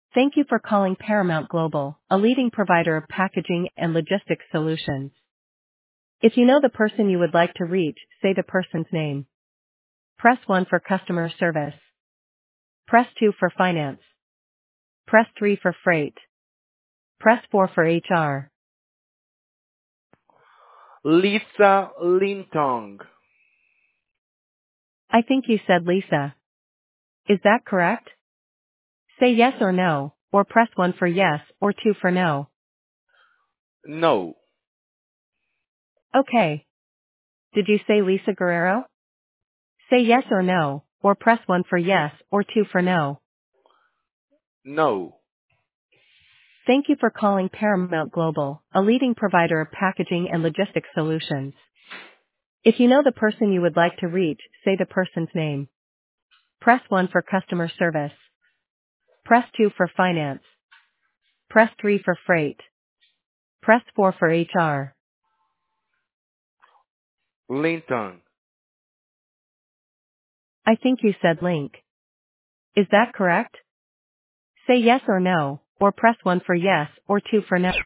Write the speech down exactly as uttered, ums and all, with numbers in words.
Thank you for calling Paramount Global, a leading provider of packaging and logistics solutions. If you know the person you would like to reach, say the person's name. Press one for customer service. Press two for finance. Press three for freight. Press four for H R. Lisa Lintong. I think you said Lisa. Is that correct? Say yes or no, or press one for yes or two for no. No. Okay. Did you say Lisa Guerrero? Say yes or no, or press one for yes or two for no. No. Thank you for calling Paramount Global, a leading provider of packaging and logistics solutions. If you know the person you would like to reach, say the person's name. Press one for customer service. Press two for finance. Press three for freight. Press four for H R. Lintong. I think you said link. Is that correct? Say yes or no, or press one for yes or two for no.